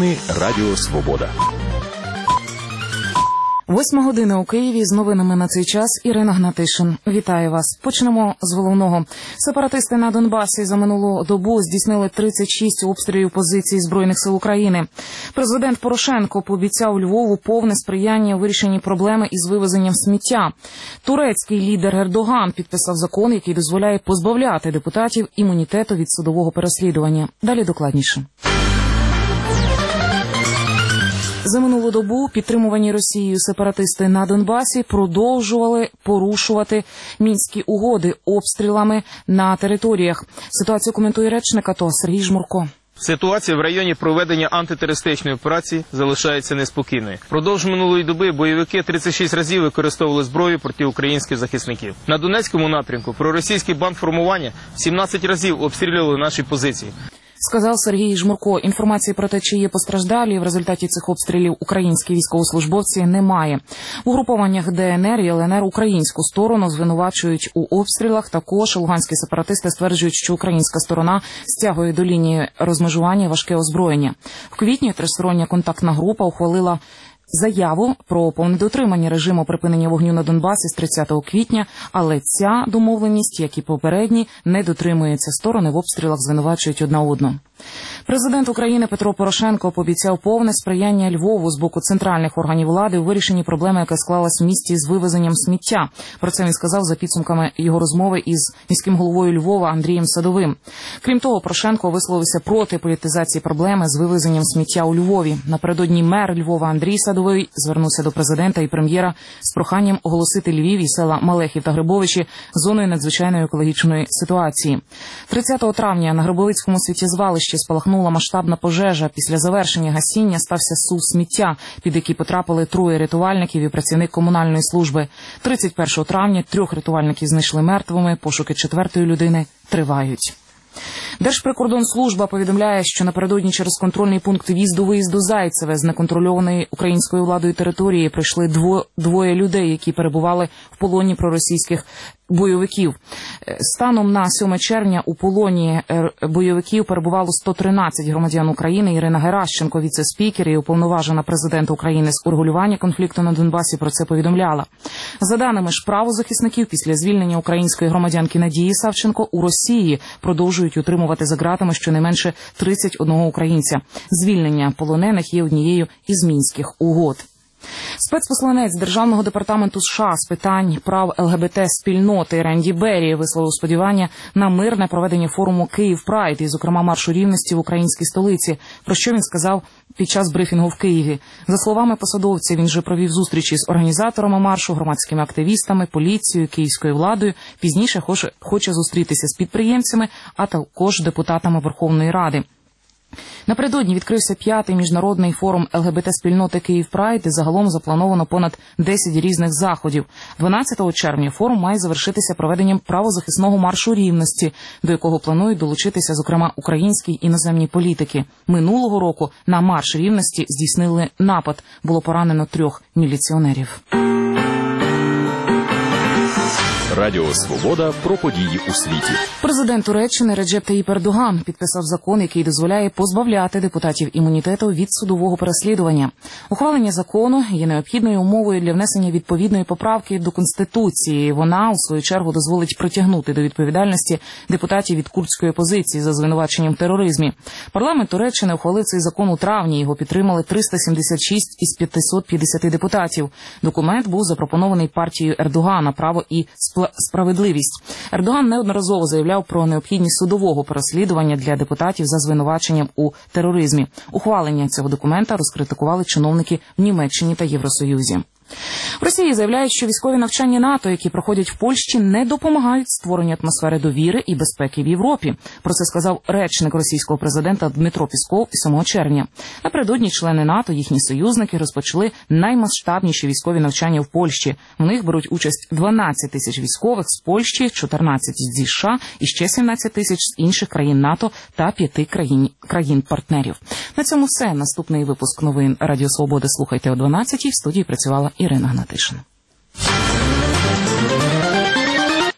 Новини Радіо Свобода. 8 година у Києві. З новинами на цей час Ірина Гнатишин. Вітаю вас. Почнемо з головного. Сепаратисти на Донбасі за минулу добу здійснили 36 обстрілів позицій Збройних сил України. Президент Порошенко пообіцяв Львову повне сприяння у вирішенні проблеми із вивезенням сміття. Турецький лідер Ердоган підписав закон, який дозволяє позбавляти депутатів імунітету від судового переслідування. Далі докладніше. За минулу добу підтримувані Росією сепаратисти на Донбасі продовжували порушувати мінські угоди обстрілами на територіях. Ситуацію коментує речник АТО Сергій Жмурко. Ситуація в районі проведення антитерористичної операції залишається неспокійною. Впродовж минулої доби бойовики 36 разів використовували зброю проти українських захисників. На Донецькому напрямку проросійські бандформування 17 разів обстрілювали наші позиції. Сказав Сергій Жмурко. Інформації про те, чи є постраждалі в результаті цих обстрілів українські військовослужбовці, немає. В угрупованнях ДНР і ЛНР українську сторону звинувачують у обстрілах. Також луганські сепаратисти стверджують, що українська сторона стягує до лінії розмежування важке озброєння. В квітні тристороння контактна група ухвалила заяву про повне дотримання режиму припинення вогню на Донбасі з 30 квітня, але ця домовленість, як і попередні, не дотримується. Сторони в обстрілах звинувачують одна одну. Президент України Петро Порошенко пообіцяв повне сприяння Львову з боку центральних органів влади у вирішенні проблеми, яка склалась в місті з вивезенням сміття. Про це він сказав за підсумками його розмови із міським головою Львова Андрієм Садовим. Крім того, Порошенко висловився проти політизації проблеми з вивезенням сміття у Львові. Напередодні мер Львова Андрій Садовий звернувся до президента і прем'єра з проханням оголосити Львів і села Малехів та Грибовичі зоною надзвичайної екологічної ситуації. 30 травня на Грибовицькому сміттєзвалищі спалахнула масштабна пожежа. Після завершення гасіння стався сув сміття, під який потрапили 3 рятувальників і працівник комунальної служби. 31 травня 3 рятувальників знайшли мертвими, пошуки 4-ї людини тривають. Держприкордонслужба повідомляє, що напередодні через контрольний пункт в'їзду-виїзду Зайцеве з неконтрольованої українською владою території прийшли двоє людей, які перебували в полоні проросійських бойовиків. Станом на 7 червня у полоні бойовиків перебувало 113 громадян України. Ірина Геращенко, віце-спікер і уповноважена президента України з урегулювання конфлікту на Донбасі, про це повідомляла. За даними ж правозахисників, після звільнення української громадянки Надії Савченко у Росії продовжують утримувати за ґратами щонайменше 31 українця. Звільнення полонених є однією із мінських угод. Спецпосланець Державного департаменту США з питань прав ЛГБТ-спільноти Ренді Беррі висловив сподівання на мирне проведення форуму «Київ Прайд» і, зокрема, маршу рівності в українській столиці, про що він сказав під час брифінгу в Києві. За словами посадовця, він вже провів зустрічі з організаторами маршу, громадськими активістами, поліцією, київською владою. Пізніше хоче зустрітися з підприємцями, а також депутатами Верховної Ради. Напередодні відкрився 5-й міжнародний форум ЛГБТ-спільноти «Київ Прайд», і загалом заплановано понад 10 різних заходів. 12 червня форум має завершитися проведенням правозахисного маршу рівності, до якого планують долучитися, зокрема, українські й іноземні політики. Минулого року на марш рівності здійснили напад. Було поранено 3 міліціонерів. Радіо Свобода про події у світі. Президент Туреччини Реджеп Таїп Ердоган підписав закон, який дозволяє позбавляти депутатів імунітету від судового переслідування. Ухвалення закону є необхідною умовою для внесення відповідної поправки до Конституції. Вона, у свою чергу, дозволить притягнути до відповідальності депутатів від курдської опозиції за звинуваченням в тероризмі. Парламент Туреччини ухвалив цей закон у травні. Його підтримали 376 із 550 депутатів. Документ був запропонований партією Ердогана «Право і справедливість». Ердоган неодноразово заявляв про необхідність судового переслідування для депутатів за звинуваченням у тероризмі. Ухвалення цього документа розкритикували чиновники в Німеччині та Євросоюзі. В Росії заявляють, що військові навчання НАТО, які проходять в Польщі, не допомагають створенню атмосфери довіри і безпеки в Європі. Про це сказав речник російського президента Дмитро Пісков 7 червня. Напередодні члени НАТО, їхні союзники, розпочали наймасштабніші військові навчання в Польщі. В них беруть участь 12 тисяч військових з Польщі, 14 зі США і ще 17 тисяч з інших країн НАТО та 5 країн-партнерів. На цьому все. Наступний випуск новин Радіо Свободи слухайте о 12-й. В студії працювала Ірина Гнатишин.